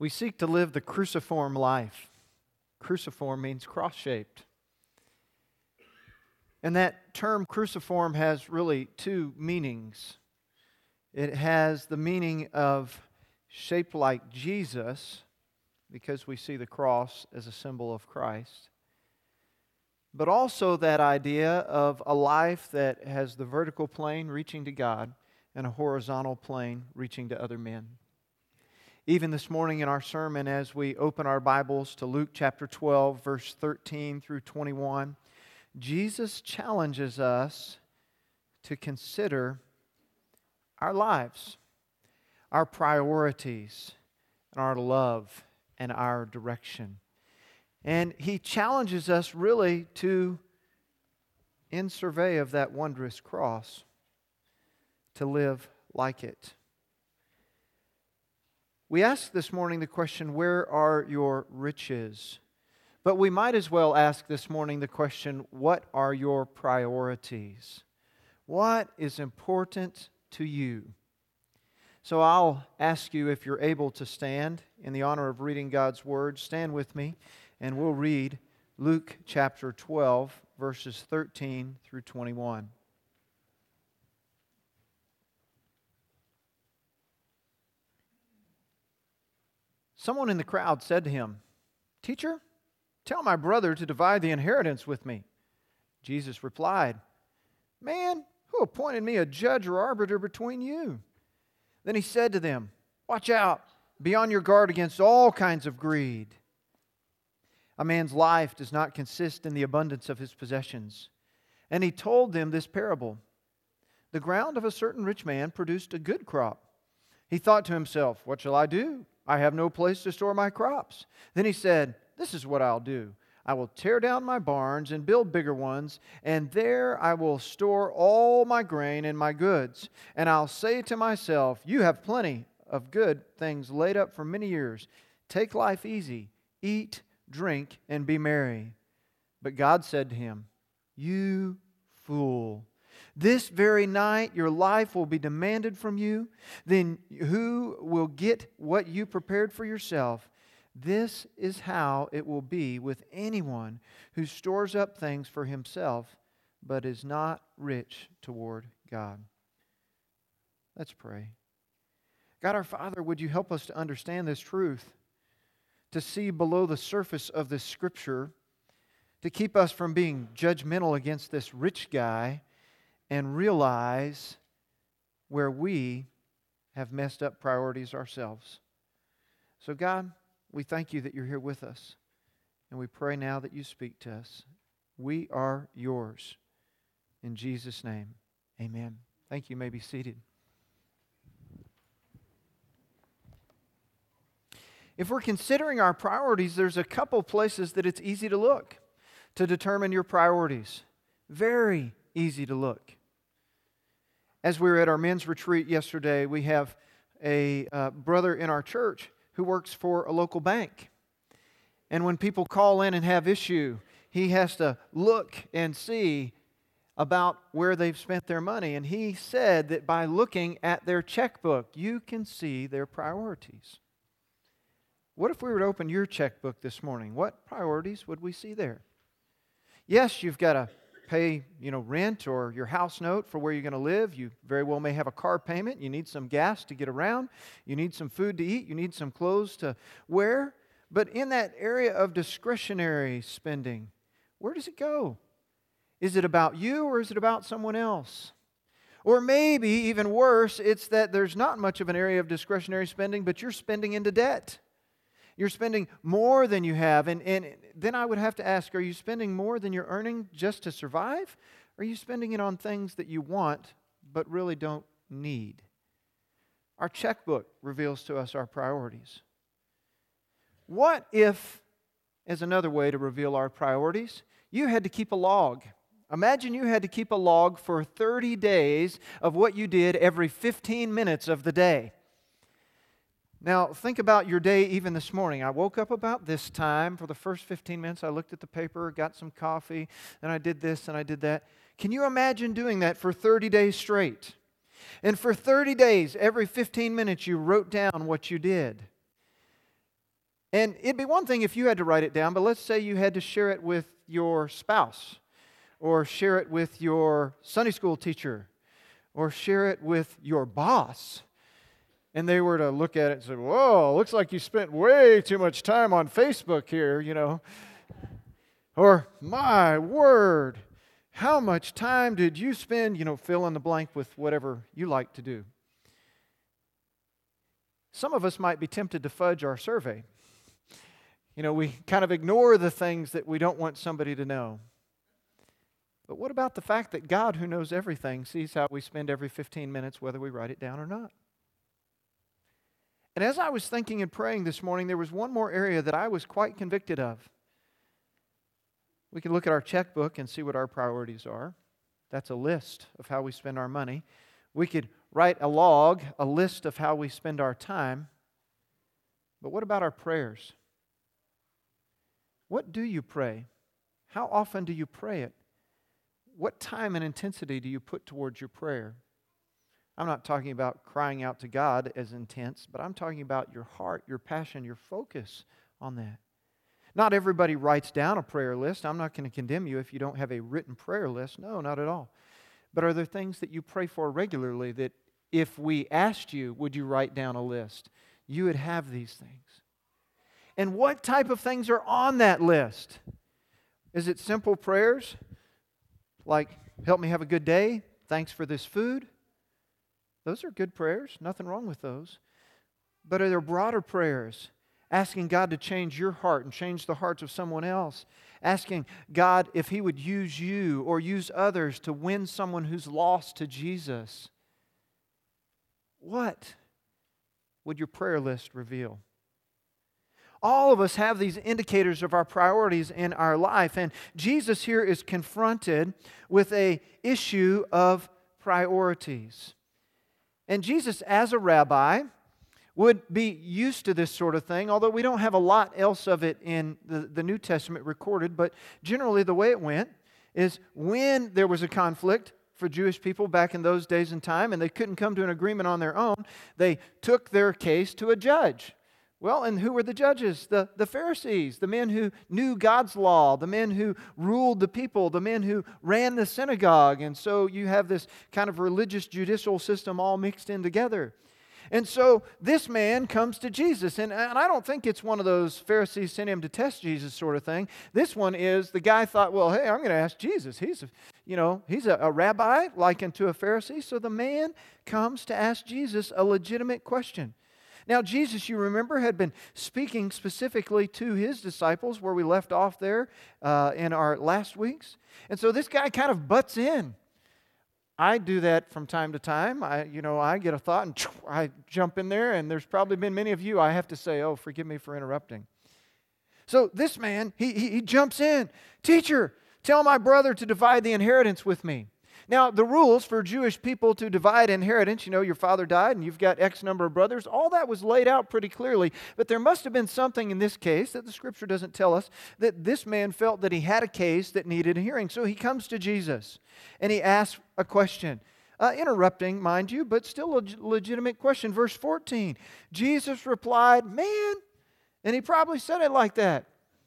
We seek to live the cruciform life. Cruciform means cross-shaped. And that term cruciform has really two meanings. It has the meaning of shaped like Jesus, because we see the cross as a symbol of Christ. But also that idea of a life that has the vertical plane reaching to God and a horizontal plane reaching to other men. Even this morning in our sermon, as we open our Bibles to Luke chapter 12, verse 13 through 21, Jesus challenges us to consider our lives, our priorities, and our love and our direction. And He challenges us really to, in survey of that wondrous cross, to live like it. We ask this morning the question, where are your riches? But we might as well ask this morning the question, what are your priorities? What is important to you? So I'll ask you, if you're able to stand in the honor of reading God's Word, stand with me and we'll read Luke chapter 12, verses 13 through 21. Someone in the crowd said to him, "Teacher, tell my brother to divide the inheritance with me." Jesus replied, "Man, who appointed me a judge or arbiter between you?" Then He said to them, "Watch out, be on your guard against all kinds of greed. A man's life does not consist in the abundance of his possessions." And He told them this parable. The ground of a certain rich man produced a good crop. He thought to himself, "What shall I do? I have no place to store my crops." Then he said, "This is what I'll do. I will tear down my barns and build bigger ones, and there I will store all my grain and my goods. And I'll say to myself, you have plenty of good things laid up for many years. Take life easy, eat, drink, and be merry." But God said to him, "You fool, this very night your life will be demanded from you. Then who will get what you prepared for yourself? This is how it will be with anyone who stores up things for himself, but is not rich toward God." Let's pray. God our Father, would you help us to understand this truth, to see below the surface of this Scripture, to keep us from being judgmental against this rich guy, and realize where we have messed up priorities ourselves. So God, we thank You that You're here with us, and we pray now that You speak to us. We are Yours. In Jesus' name, amen. Thank you. You may be seated. If we're considering our priorities, there's a couple places that it's easy to look to determine your priorities. Very easy to look. As we were at our men's retreat yesterday, we have a brother in our church who works for a local bank. And when people call in and have issue, he has to look and see about where they've spent their money. And he said that by looking at their checkbook, you can see their priorities. What if we were to open your checkbook this morning? What priorities would we see there? Yes, you've got to pay, rent or your house note for where you're going to live. You very well may have a car payment. You need some gas to get around. You need some food to eat. You need some clothes to wear. But in that area of discretionary spending, where does it go? Is it about you or is it about someone else? Or maybe, even worse, it's that there's not much of an area of discretionary spending, but you're spending into debt. You're spending more than you have. And then I would have to ask, are you spending more than you're earning just to survive? Or are you spending it on things that you want but really don't need? Our checkbook reveals to us our priorities. What if, as another way to reveal our priorities, you had to keep a log? Imagine you had to keep a log for 30 days of what you did every 15 minutes of the day. Now, think about your day even this morning. I woke up about this time. For the first 15 minutes, I looked at the paper, got some coffee, and I did this and I did that. Can you imagine doing that for 30 days straight? And for 30 days, every 15 minutes, you wrote down what you did. And it'd be one thing if you had to write it down, but let's say you had to share it with your spouse, or share it with your Sunday school teacher, or share it with your boss. And they were to look at it and say, whoa, looks like you spent way too much time on Facebook here, Or, my word, how much time did you spend, fill in the blank with whatever you like to do. Some of us might be tempted to fudge our survey. We kind of ignore the things that we don't want somebody to know. But what about the fact that God, who knows everything, sees how we spend every 15 minutes, whether we write it down or not? And as I was thinking and praying this morning, there was one more area that I was quite convicted of. We can look at our checkbook and see what our priorities are. That's a list of how we spend our money. We could write a log, a list of how we spend our time. But what about our prayers? What do you pray? How often do you pray it? What time and intensity do you put towards your prayer? I'm not talking about crying out to God as intense, but I'm talking about your heart, your passion, your focus on that. Not everybody writes down a prayer list. I'm not going to condemn you if you don't have a written prayer list. No, not at all. But are there things that you pray for regularly that if we asked you, would you write down a list, you would have these things? And what type of things are on that list? Is it simple prayers like, help me have a good day, thanks for this food? Those are good prayers, nothing wrong with those. But are there broader prayers? Asking God to change your heart and change the hearts of someone else. Asking God if He would use you or use others to win someone who's lost to Jesus. What would your prayer list reveal? All of us have these indicators of our priorities in our life, and Jesus here is confronted with an issue of priorities. And Jesus, as a rabbi, would be used to this sort of thing, although we don't have a lot else of it in the New Testament recorded, but generally the way it went is when there was a conflict for Jewish people back in those days and time, and they couldn't come to an agreement on their own, they took their case to a judge. Well, and who were the judges? The Pharisees, the men who knew God's law, the men who ruled the people, the men who ran the synagogue. And so you have this kind of religious judicial system all mixed in together. And so this man comes to Jesus, and I don't think it's one of those Pharisees sent him to test Jesus sort of thing. This one is, the guy thought, well, hey, I'm going to ask Jesus. He's a rabbi likened to a Pharisee. So the man comes to ask Jesus a legitimate question. Now, Jesus, you remember, had been speaking specifically to His disciples where we left off there in our last weeks. And so this guy kind of butts in. I do that from time to time. I get a thought and I jump in there, and there's probably been many of you I have to say, oh, forgive me for interrupting. So this man, he jumps in. Teacher, tell my brother to divide the inheritance with me. Now, the rules for Jewish people to divide inheritance, your father died and you've got X number of brothers, all that was laid out pretty clearly. But there must have been something in this case that the Scripture doesn't tell us, that this man felt that he had a case that needed a hearing. So he comes to Jesus and he asks a question. Interrupting, mind you, but still a legitimate question. Verse 14, Jesus replied, man, and he probably said it like that.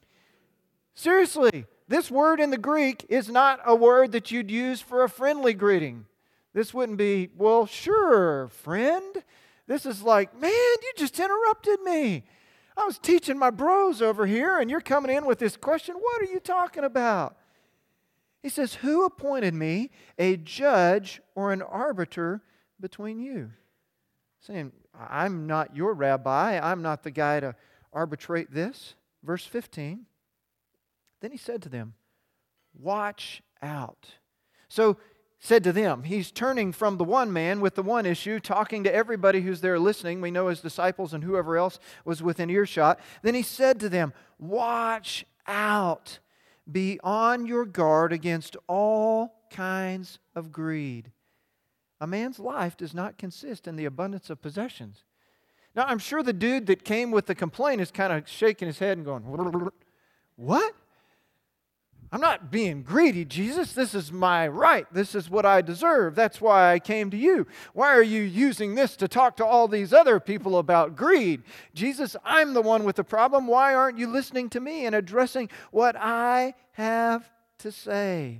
Seriously. This word in the Greek is not a word that you'd use for a friendly greeting. This wouldn't be, well, sure, friend. This is like, man, you just interrupted me. I was teaching my bros over here, and you're coming in with this question. What are you talking about? He says, who appointed me a judge or an arbiter between you? Saying, I'm not your rabbi. I'm not the guy to arbitrate this. Verse 15. Then he said to them, watch out. So said to them, he's turning from the one man with the one issue, talking to everybody who's there listening. We know his disciples and whoever else was within earshot. Then he said to them, watch out. Be on your guard against all kinds of greed. A man's life does not consist in the abundance of possessions. Now, I'm sure the dude that came with the complaint is kind of shaking his head and going, what? I'm not being greedy, Jesus. This is my right. This is what I deserve. That's why I came to you. Why are you using this to talk to all these other people about greed? Jesus, I'm the one with the problem. Why aren't you listening to me and addressing what I have to say?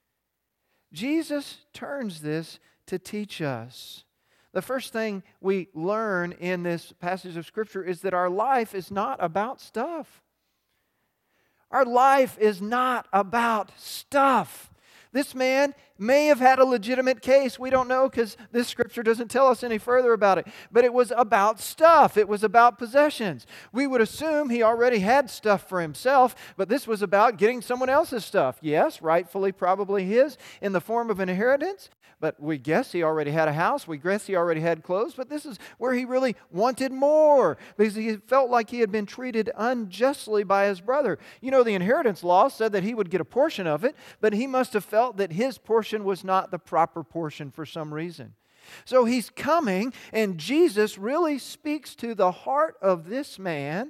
Jesus turns this to teach us. The first thing we learn in this passage of Scripture is that our life is not about stuff. Our life is not about stuff. This man may have had a legitimate case. We don't know because this Scripture doesn't tell us any further about it. But it was about stuff. It was about possessions. We would assume he already had stuff for himself, but this was about getting someone else's stuff. Yes, rightfully probably his in the form of an inheritance. But we guess he already had a house. We guess he already had clothes. But this is where he really wanted more because he felt like he had been treated unjustly by his brother. You know, the inheritance law said that he would get a portion of it, but he must have felt that his portion was not the proper portion for some reason. So he's coming, and Jesus really speaks to the heart of this man,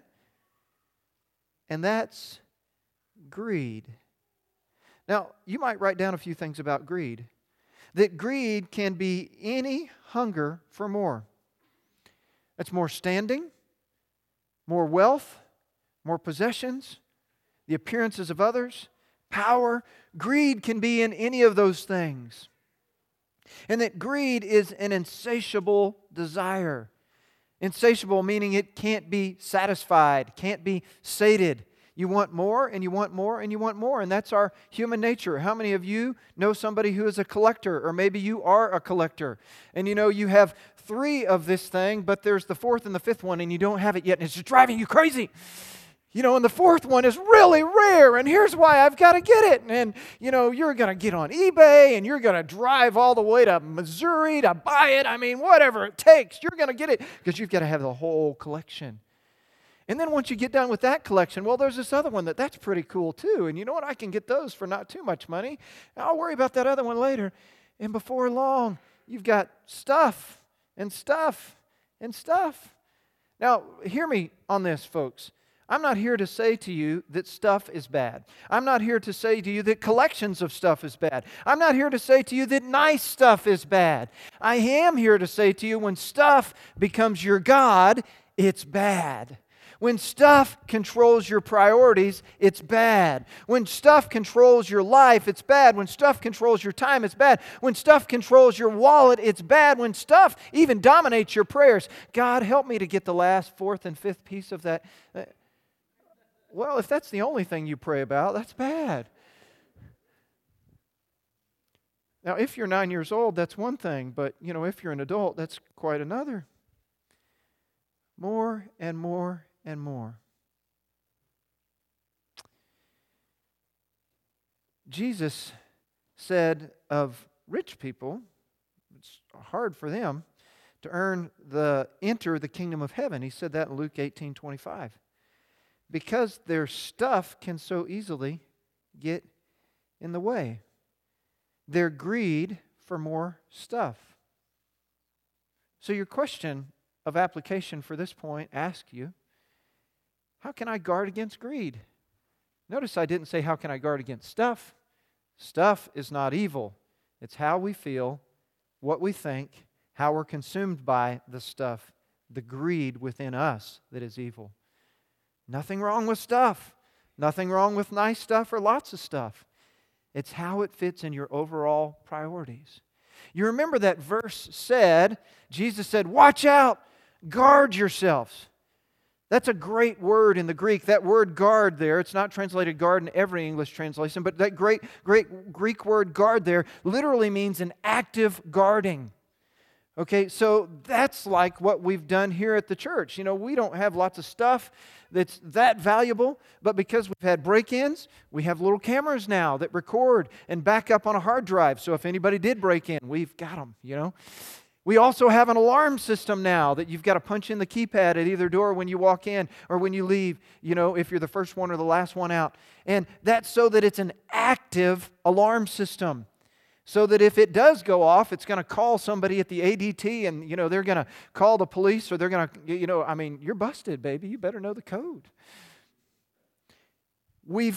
and that's greed. Now, you might write down a few things about greed. That greed can be any hunger for more. That's more standing, more wealth, more possessions, the appearances of others, power. Greed can be in any of those things. And that greed is an insatiable desire. Insatiable meaning it can't be satisfied, can't be sated. You want more, and you want more, and you want more. And that's our human nature. How many of you know somebody who is a collector? Or maybe you are a collector. And you know, you have 3 of this thing, but there's the 4th and the 5th one, and you don't have it yet, and it's just driving you crazy. You know, and the 4th one is really rare, and here's why I've got to get it. And, you know, you're going to get on eBay, and you're going to drive all the way to Missouri to buy it. I mean, whatever it takes, you're going to get it because you've got to have the whole collection. And then once you get done with that collection, well, there's this other one that's pretty cool too. And you know what? I can get those for not too much money. I'll worry about that other one later. And before long, you've got stuff and stuff and stuff. Now, hear me on this, folks. I'm not here to say to you that stuff is bad. I'm not here to say to you that collections of stuff is bad. I'm not here to say to you that nice stuff is bad. I am here to say to you when stuff becomes your God, it's bad. When stuff controls your priorities, it's bad. When stuff controls your life, it's bad. When stuff controls your time, it's bad. When stuff controls your wallet, it's bad. When stuff even dominates your prayers, God, help me to get the last 4th and 5th piece of that. Well, if that's the only thing you pray about, that's bad. Now, if you're 9 years old, that's one thing. But, you know, if you're an adult, that's quite another. More and more and more. Jesus said of rich people, it's hard for them to enter the kingdom of heaven. He said that in Luke 18:25. Because their stuff can so easily get in the way. Their greed for more stuff. So your question of application for this point asks you, how can I guard against greed? Notice I didn't say how can I guard against stuff. Stuff is not evil. It's how we feel, what we think, how we're consumed by the stuff, the greed within us that is evil. Nothing wrong with stuff. Nothing wrong with nice stuff or lots of stuff. It's how it fits in your overall priorities. You remember that verse said, Jesus said, watch out, guard yourselves. That's a great word in the Greek. That word guard there, it's not translated guard in every English translation, but that great Greek word guard there literally means an active guarding. Okay, so that's like what we've done here at the church. You know, we don't have lots of stuff that's that valuable, but because we've had break-ins, we have little cameras now that record and back up on a hard drive. So if anybody did break in, we've got them, you know. We also have an alarm system now that you've got to punch in the keypad at either door when you walk in or when you leave, you know, if you're the first one or the last one out. And that's so that it's an active alarm system. So that if it does go off, it's going to call somebody at the ADT and, you know, they're going to call the police or they're going to, you know, I mean, you're busted, baby. You better know the code. We've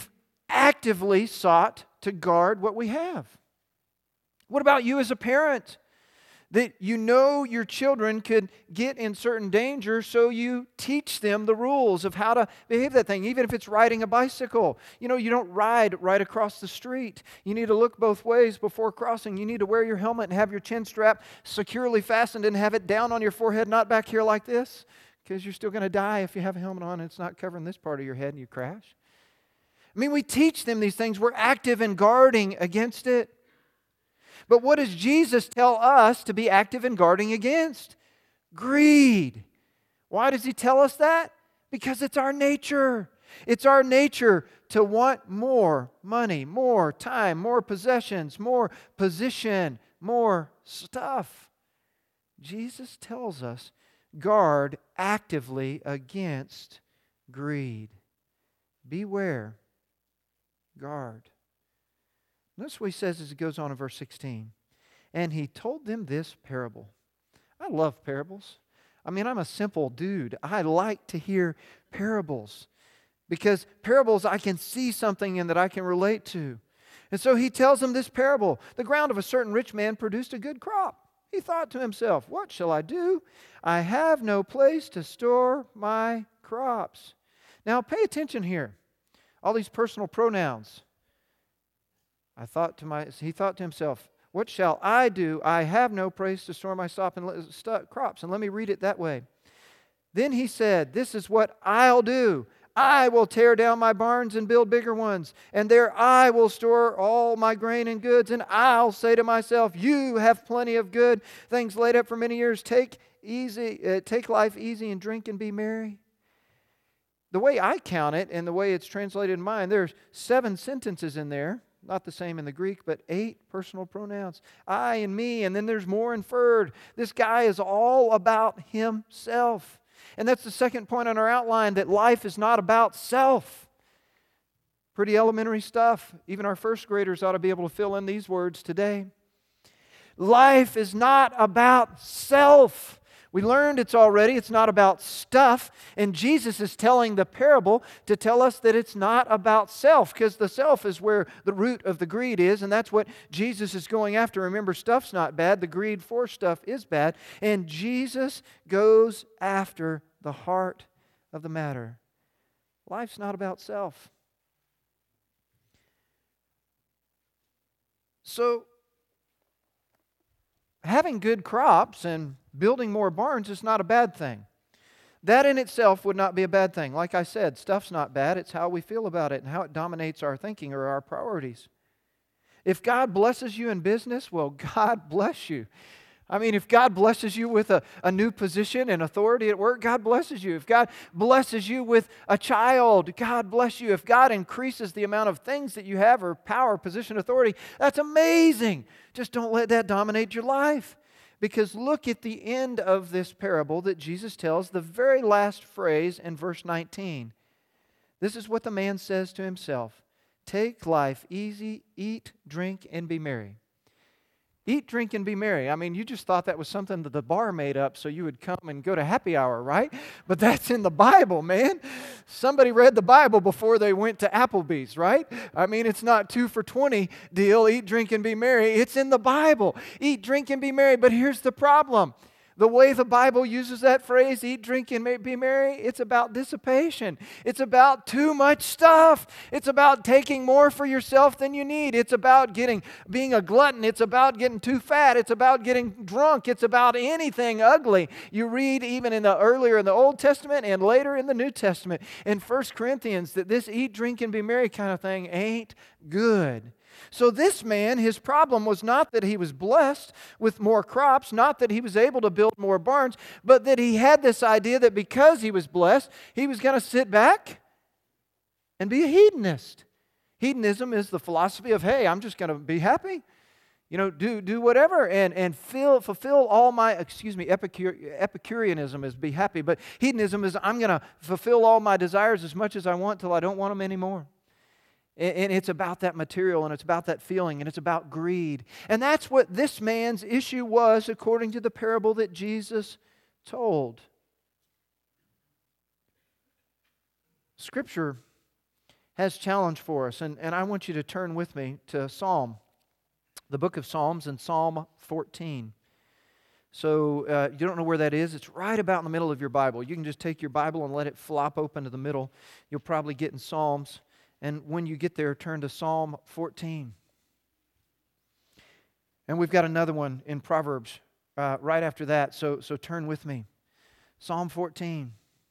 actively sought to guard what we have. What about you as a parent? That you know your children could get in certain danger, so you teach them the rules of how to behave that thing, even if it's riding a bicycle. You know, you don't ride right across the street. You need to look both ways before crossing. You need to wear your helmet and have your chin strap securely fastened and have it down on your forehead, not back here like this, because you're still going to die if you have a helmet on and it's not covering this part of your head and you crash. I mean, we teach them these things. We're active in guarding against it. But what does Jesus tell us to be active in guarding against? Greed. Why does He tell us that? Because it's our nature. It's our nature to want more money, more time, more possessions, more position, more stuff. Jesus tells us, guard actively against greed. Beware. Guard. Notice what He says as He goes on in verse 16. And He told them this parable. I love parables. I mean, I'm a simple dude. I like to hear parables because parables I can see something in that I can relate to. And so He tells them this parable. The ground of a certain rich man produced a good crop. He thought to himself, what shall I do? I have no place to store my crops. Now pay attention here. All these personal pronouns. He thought to himself, what shall I do? I have no place to store my crops. And let me read it that way. Then he said, this is what I'll do. I will tear down my barns and build bigger ones. And there I will store all my grain and goods. And I'll say to myself, you have plenty of good things laid up for many years. Take life easy and drink and be merry. The way I count it and the way it's translated in mine, there's 7 sentences in there. Not the same in the Greek, but 8 personal pronouns. I and me, and then there's more inferred. This guy is all about himself. And that's the second point on our outline, that life is not about self. Pretty elementary stuff. Even our first graders ought to be able to fill in these words today. Life is not about self. We learned it's not about stuff, and Jesus is telling the parable to tell us that it's not about self, because the self is where the root of the greed is, and that's what Jesus is going after. Remember, stuff's not bad, the greed for stuff is bad, and Jesus goes after the heart of the matter. Life's not about self. So, having good crops and building more barns is not a bad thing. That in itself would not be a bad thing. Like I said, stuff's not bad. It's how we feel about it and how it dominates our thinking or our priorities. If God blesses you in business, well, God bless you. I mean, if God blesses you with a new position and authority at work, God blesses you. If God blesses you with a child, God bless you. If God increases the amount of things that you have, or power, position, authority, that's amazing. Just don't let that dominate your life. Because look at the end of this parable that Jesus tells, the very last phrase in verse 19. This is what the man says to himself. Take life easy, eat, drink, and be merry. Eat, drink, and be merry. I mean, you just thought that was something that the bar made up so you would come and go to happy hour, right? But that's in the Bible, man. Somebody read the Bible before they went to Applebee's, right? I mean, it's not 2 for $20 deal, eat, drink, and be merry. It's in the Bible. Eat, drink, and be merry. But here's the problem. The way the Bible uses that phrase, eat, drink, and be merry, it's about dissipation. It's about too much stuff. It's about taking more for yourself than you need. It's about being a glutton. It's about getting too fat. It's about getting drunk. It's about anything ugly. You read even earlier in the Old Testament and later in the New Testament in 1 Corinthians that this eat, drink, and be merry kind of thing ain't good. So this man, his problem was not that he was blessed with more crops, not that he was able to build more barns, but that he had this idea that because he was blessed, he was going to sit back and be a hedonist. Hedonism is the philosophy of, hey, I'm just going to be happy. You know, do whatever and fulfill all my, Epicureanism is be happy, but hedonism is I'm going to fulfill all my desires as much as I want till I don't want them anymore. And it's about that material, and it's about that feeling, and it's about greed. And that's what this man's issue was according to the parable that Jesus told. Scripture has challenge for us. And I want you to turn with me to Psalm, the book of Psalms, and Psalm 14. So you don't know where that is? It's right about in the middle of your Bible. You can just take your Bible and let it flop open to the middle. You'll probably get in Psalms. And when you get there, turn to Psalm 14. And we've got another one in Proverbs right after that. So turn with me. Psalm 14.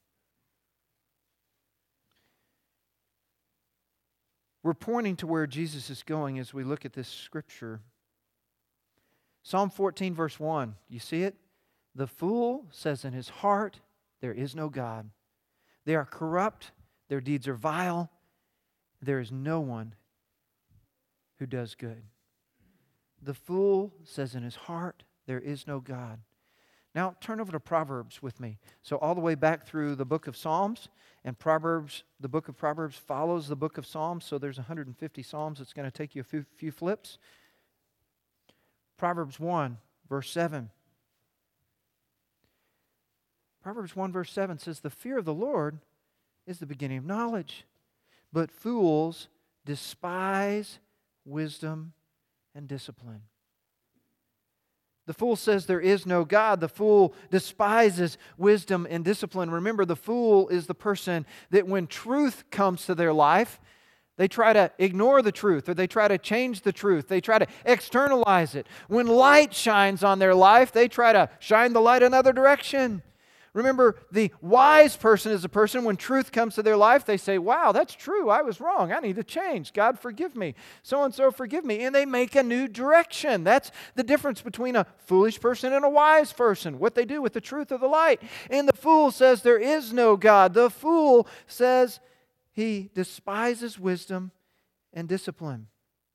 We're pointing to where Jesus is going as we look at this scripture. Psalm 14, verse 1. You see it? The fool says in his heart, there is no God. They are corrupt. Their deeds are vile. There is no one who does good. The fool says in his heart, there is no God. Now turn over to Proverbs with me. So all the way back through the book of Psalms, and Proverbs, the book of Proverbs follows the book of Psalms, so there's 150 Psalms. It's going to take you a few flips. Proverbs 1, verse 7. Proverbs 1, verse 7 says, the fear of the Lord is the beginning of knowledge, but fools despise wisdom and discipline. The fool says there is no God. The fool despises wisdom and discipline. Remember, the fool is the person that when truth comes to their life, they try to ignore the truth, or they try to change the truth. They try to externalize it. When light shines on their life, they try to shine the light another direction. Remember, the wise person is a person, when truth comes to their life, they say, wow, that's true. I was wrong. I need to change. God, forgive me. So-and-so, forgive me. And they make a new direction. That's the difference between a foolish person and a wise person, what they do with the truth of the light. And the fool says there is no God. The fool says he despises wisdom and discipline.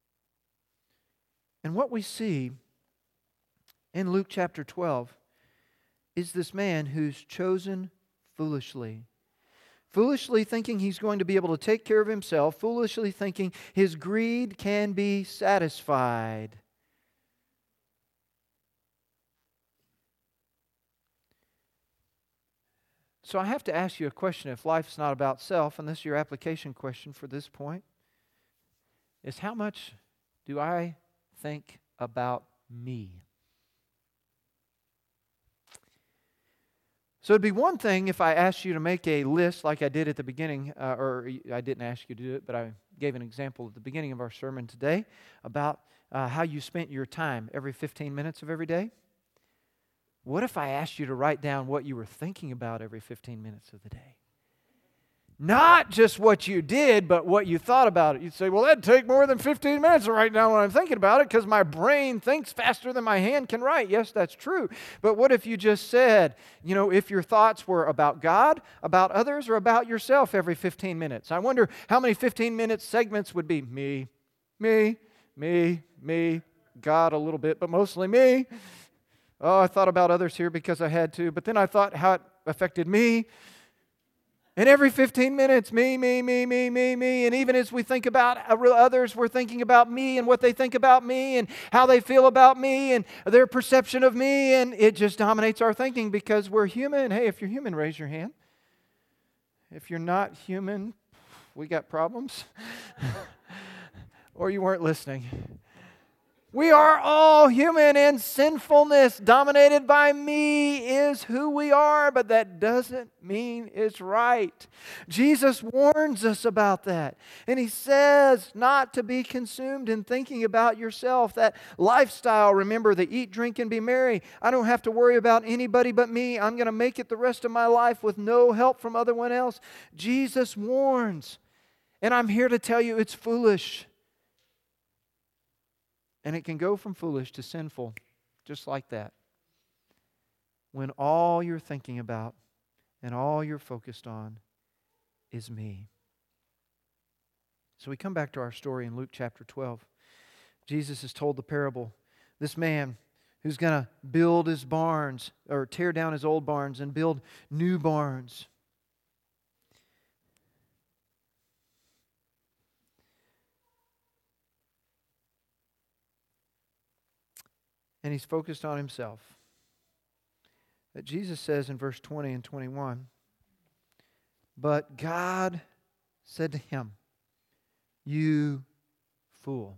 And what we see in Luke chapter 12 is this man who's chosen foolishly. Foolishly thinking he's going to be able to take care of himself. Foolishly thinking his greed can be satisfied. So I have to ask you a question. If life's not about self, and this is your application question for this point, is how much do I think about me? So it'd be one thing if I asked you to make a list like I did at the beginning, or I didn't ask you to do it, but I gave an example at the beginning of our sermon today about how you spent your time every 15 minutes of every day. What if I asked you to write down what you were thinking about every 15 minutes of the day? Not just what you did, but what you thought about it. You'd say, well, that'd take more than 15 minutes to write down what I'm thinking about it because my brain thinks faster than my hand can write. Yes, that's true. But what if you just said, if your thoughts were about God, about others, or about yourself every 15 minutes? I wonder how many 15-minute segments would be me, God a little bit, but mostly me. Oh, I thought about others here because I had to, but then I thought how it affected me. And every 15 minutes, me. And even as we think about others, we're thinking about me and what they think about me and how they feel about me and their perception of me. And it just dominates our thinking because we're human. Hey, if you're human, raise your hand. If you're not human, we got problems. Or you weren't listening. We are all human, and sinfulness dominated by me is who we are, but that doesn't mean it's right. Jesus warns us about that. And He says not to be consumed in thinking about yourself. That lifestyle, remember, the eat, drink, and be merry. I don't have to worry about anybody but me. I'm going to make it the rest of my life with no help from anyone else. Jesus warns. And I'm here to tell you it's foolish. And it can go from foolish to sinful, just like that. When all you're thinking about and all you're focused on is me. So we come back to our story in Luke chapter 12. Jesus has told the parable. This man who's going to build his barns, or tear down his old barns and build new barns. And he's focused on himself. That Jesus says in verse 20 and 21, but God said to him, You fool.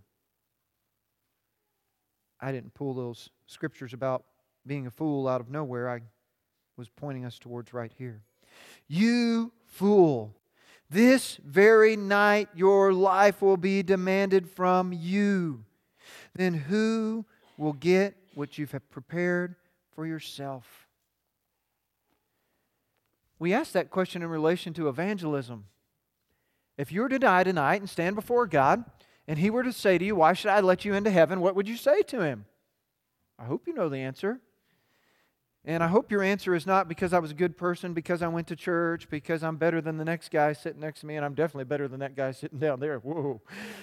I didn't pull those scriptures about being a fool out of nowhere. I was pointing us towards right here. You fool. This very night your life will be demanded from you. Then who will get what you have prepared for yourself? We ask that question in relation to evangelism. If you were to die tonight and stand before God, and He were to say to you, "Why should I let you into heaven?" what would you say to Him? I hope you know the answer. And I hope your answer is not because I was a good person, because I went to church, because I'm better than the next guy sitting next to me, and I'm definitely better than that guy sitting down there. Whoa.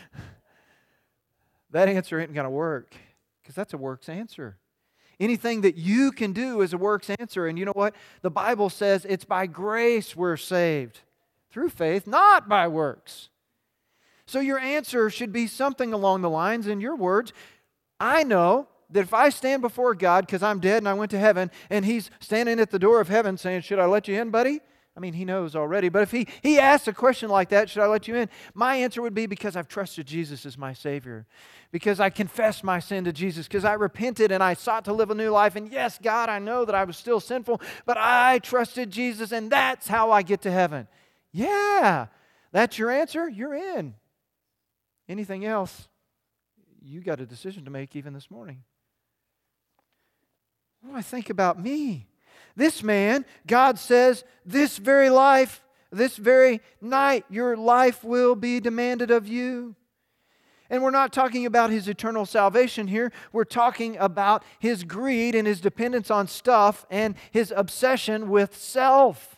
That answer ain't going to work, because that's a works answer. Anything that you can do is a works answer. And you know what? The Bible says it's by grace we're saved, through faith, not by works. So your answer should be something along the lines, in your words, I know that if I stand before God because I'm dead and I went to heaven, and He's standing at the door of heaven saying, "Should I let you in, buddy?" I mean, He knows already. But if He asks a question like that, "Should I let you in?" my answer would be, because I've trusted Jesus as my Savior. Because I confessed my sin to Jesus. Because I repented and I sought to live a new life. And yes, God, I know that I was still sinful, but I trusted Jesus, and that's how I get to heaven. Yeah, that's your answer? You're in. Anything else, you got a decision to make even this morning. What do I think about me? This man, God says, this very life, this very night, your life will be demanded of you. And we're not talking about his eternal salvation here. We're talking about his greed and his dependence on stuff and his obsession with self.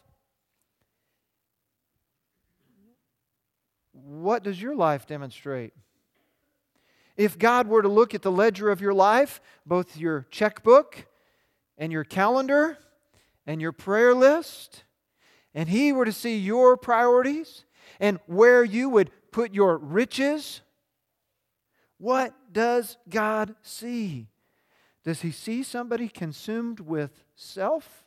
What does your life demonstrate? If God were to look at the ledger of your life, both your checkbook and your calendar and your prayer list, and He were to see your priorities and where you would put your riches, what does God see? Does He see somebody consumed with self,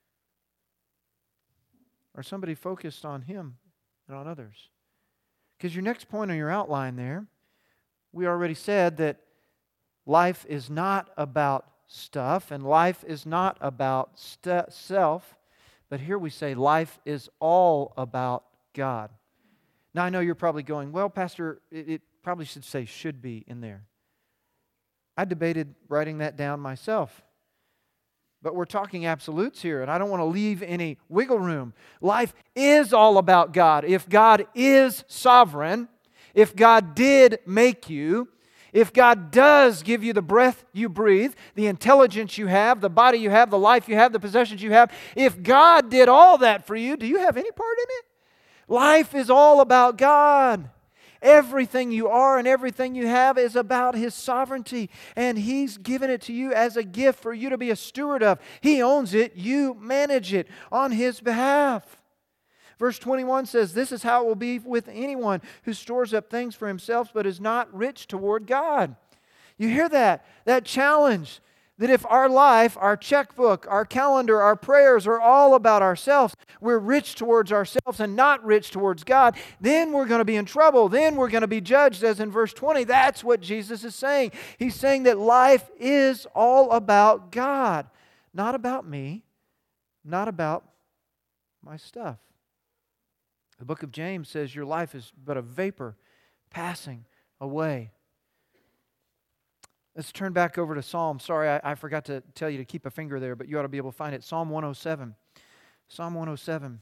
or somebody focused on Him and on others? Because your next point on your outline there, we already said that life is not about stuff, and life is not about self, but here we say life is all about God. Now I know you're probably going, "Well, Pastor, it probably should say should be in there." I debated writing that down myself. But we're talking absolutes here, and I don't want to leave any wiggle room. Life is all about God. If God is sovereign, if God did make you, if God does give you the breath you breathe, the intelligence you have, the body you have, the life you have, the possessions you have, if God did all that for you, do you have any part in it? Life is all about God. Everything you are and everything you have is about His sovereignty, and He's given it to you as a gift for you to be a steward of. He owns it, you manage it on His behalf. Verse 21 says, "This is how it will be with anyone who stores up things for himself but is not rich toward God." You hear that? That challenge. That if our life, our checkbook, our calendar, our prayers are all about ourselves, we're rich towards ourselves and not rich towards God, then we're going to be in trouble. Then we're going to be judged, as in verse 20. That's what Jesus is saying. He's saying that life is all about God, not about me, not about my stuff. The book of James says your life is but a vapor passing away. Let's turn back over to Psalm. Sorry, I forgot to tell you to keep a finger there, but you ought to be able to find it. Psalm 107. Psalm 107.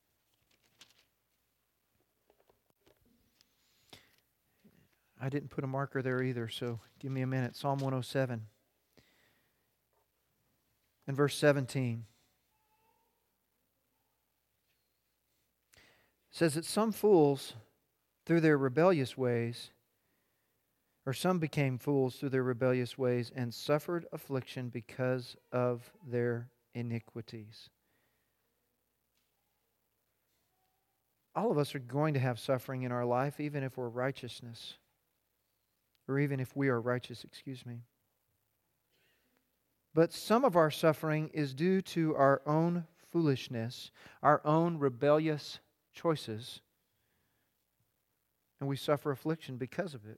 I didn't put a marker there either, so give me a minute. Psalm 107. And verse 17. Says that some fools, through their rebellious ways, or some became fools through their rebellious ways and suffered affliction because of their iniquities. All of us are going to have suffering in our life, even if we're righteousness, or even if we are righteous, But some of our suffering is due to our own foolishness, our own rebellious choices. and we suffer affliction because of it.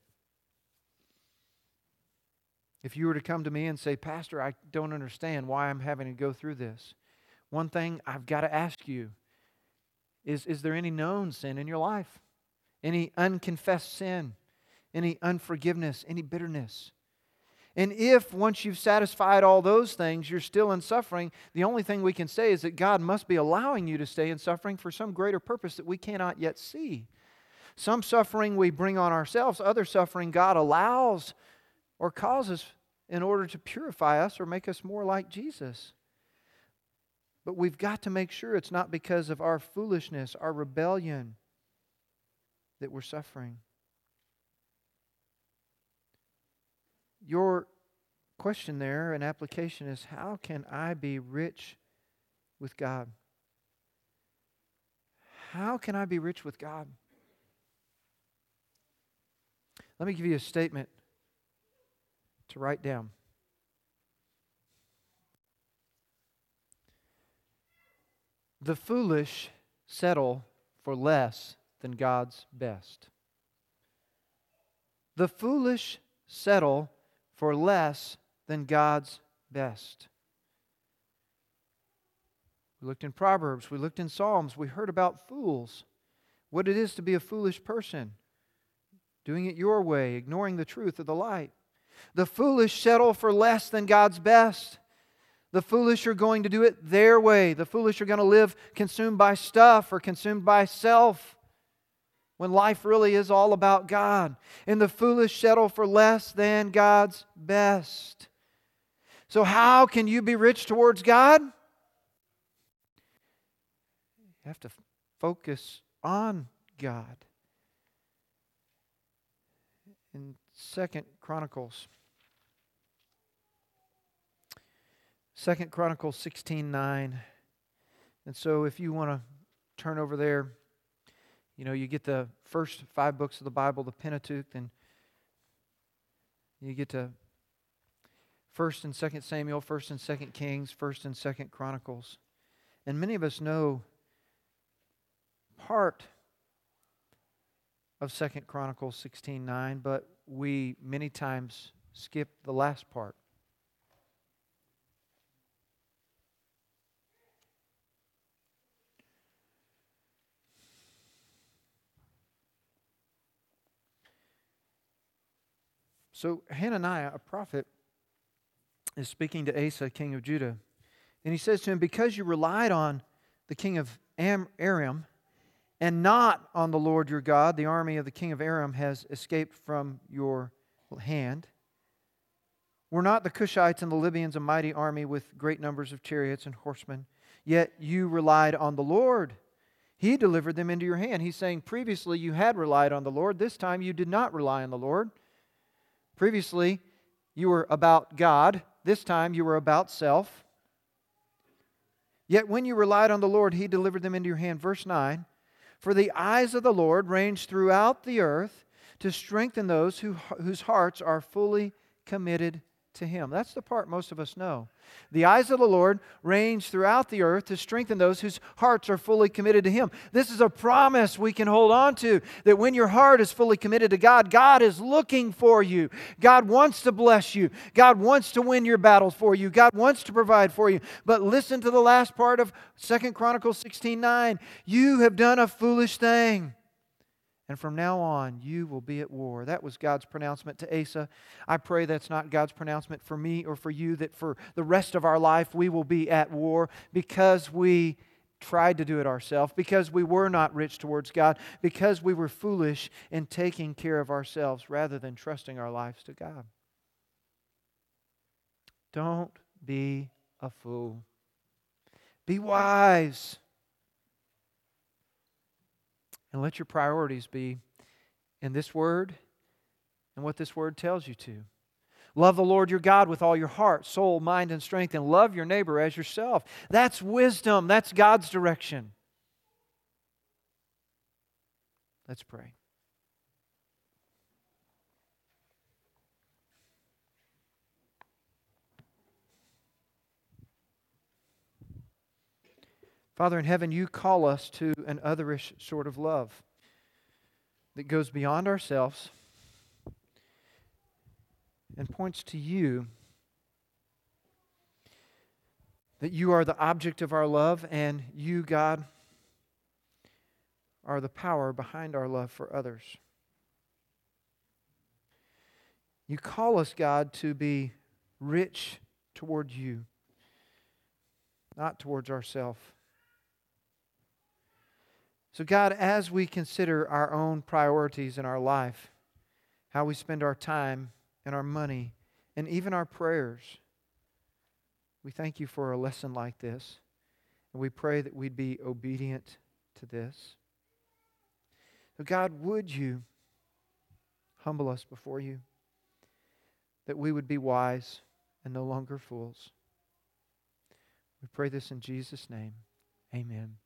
If you were to come to me and say, Pastor, I don't understand why I'm having to go through this, one thing I've got to ask you is there any known sin in your life? Any unconfessed sin? Any unforgiveness? Any bitterness? And if, once you've satisfied all those things, you're still in suffering, the only thing we can say is that God must be allowing you to stay in suffering for some greater purpose that we cannot yet see. Some suffering we bring on ourselves, other suffering God allows or causes in order to purify us or make us more like Jesus. But we've got to make sure it's not because of our foolishness, our rebellion, that we're suffering. Your question there and application is, how can I be rich with God? How can I be rich with God? Let me give you a statement to write down. The foolish settle for less than God's best. The foolish settle for less than God's best. We looked in Proverbs, we looked in Psalms, we heard about fools, what it is to be a foolish person, doing it your way, ignoring the truth of the light. The foolish settle for less than God's best. The foolish are going to do it their way. The foolish are going to live consumed by stuff or consumed by self, when life really is all about God. And the foolish settle for less than God's best. So how can you be rich towards God? You have to focus on God. In 2 Chronicles 16:9. And so if you want to turn over there, you get the first 5 books of the Bible, the Pentateuch, and you get to 1st and 2nd Samuel, 1st and 2nd Kings, 1st and 2nd Chronicles. And many of us know part of 2nd Chronicles 16:9, but we many times skip the last part. So Hananiah, a prophet, is speaking to Asa, king of Judah. And he says to him, because you relied on the king of Aram and not on the Lord your God, the army of the king of Aram has escaped from your hand. Were not the Cushites and the Libyans a mighty army with great numbers of chariots and horsemen? Yet you relied on the Lord. He delivered them into your hand. He's saying previously you had relied on the Lord. This time you did not rely on the Lord. Previously, you were about God. This time, you were about self. Yet when you relied on the Lord, He delivered them into your hand. Verse 9, for the eyes of the Lord range throughout the earth to strengthen those whose hearts are fully committed to Him. That's the part most of us know. The eyes of the Lord range throughout the earth to strengthen those whose hearts are fully committed to Him. This is a promise we can hold on to, that when your heart is fully committed to God, God is looking for you. God wants to bless you. God wants to win your battles for you. God wants to provide for you. But listen to the last part of 2 Chronicles 16:9. You have done a foolish thing, and from now on, you will be at war. That was God's pronouncement to Asa. I pray that's not God's pronouncement for me or for you, that for the rest of our life we will be at war because we tried to do it ourselves, because we were not rich towards God, because we were foolish in taking care of ourselves rather than trusting our lives to God. Don't be a fool. Be wise. And let your priorities be in this word and what this word tells you to. Love the Lord your God with all your heart, soul, mind, and strength, and love your neighbor as yourself. That's wisdom. That's God's direction. Let's pray. Father in heaven, you call us to an otherish sort of love. that goes beyond ourselves and points to you, that you are the object of our love, and you, God, are the power behind our love for others. You call us, God, to be rich toward you, not towards ourselves. So, God, as we consider our own priorities in our life, how we spend our time and our money, and even our prayers, we thank you for a lesson like this, and we pray that we'd be obedient to this. So, God, would you humble us before you, that we would be wise and no longer fools? We pray this in Jesus' name. Amen.